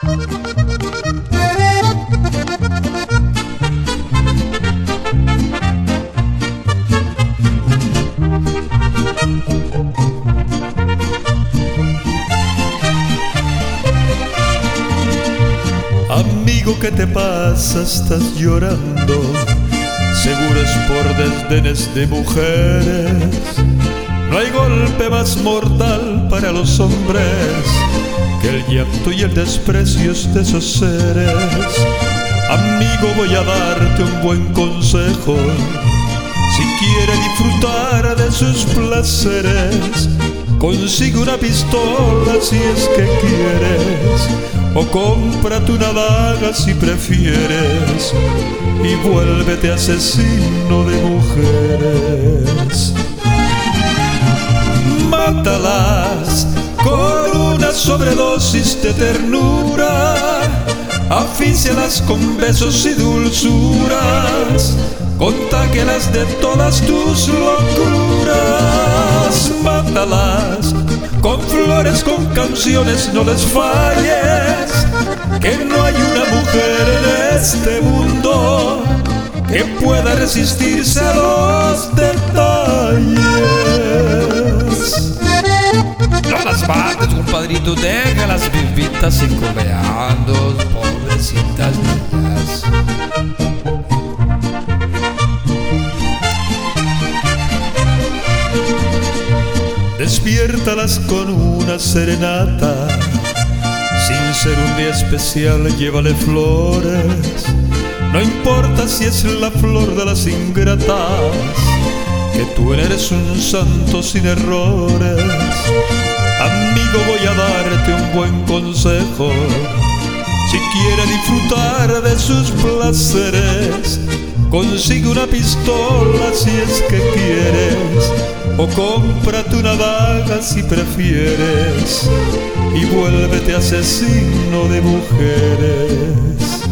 Amigo, ¿qué te pasa? Estás llorando. Seguro es por desdenes de mujeres. No hay golpe más mortal para los hombres que el llanto y el desprecio de esos seres. Amigo, voy a darte un buen consejo. Si quieres disfrutar de sus placeres, consigue una pistola si es que quieres, o cómprate una daga si prefieres, y vuélvete asesino de mujeres. Mátalas con una sobredosis de ternura, asfíxialas con besos y dulzuras, contáguelas de todas tus locuras. Mátalas con flores, con canciones, no les falles, que no hay una mujer en este mundo que pueda resistirse a los detalles. No las mates, compadrito, déjalas vivitas y coleando, pobrecitas niñas. Despiértalas con una serenata, sin ser un día especial, llévale flores. No importa si es la flor de las ingratas, que tú eres un santo sin errores. Amigo, voy a darte un buen consejo. Si quieres disfrutar de sus placeres, consigue una pistola si es que quieres, o cómprate una daga si prefieres, y vuélvete asesino de mujeres.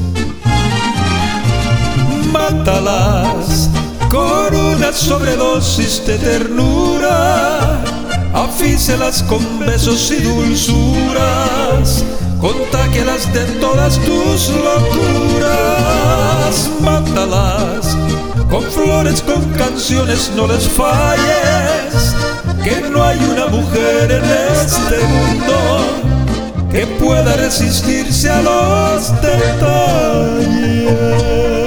Mátalas con una sobredosis de ternura, asfíxialas con besos y dulzuras, contáguelas de todas tus locuras. Mátalas con flores, con canciones, no les falles, que no hay una mujer en este mundo que pueda resistirse a los detalles.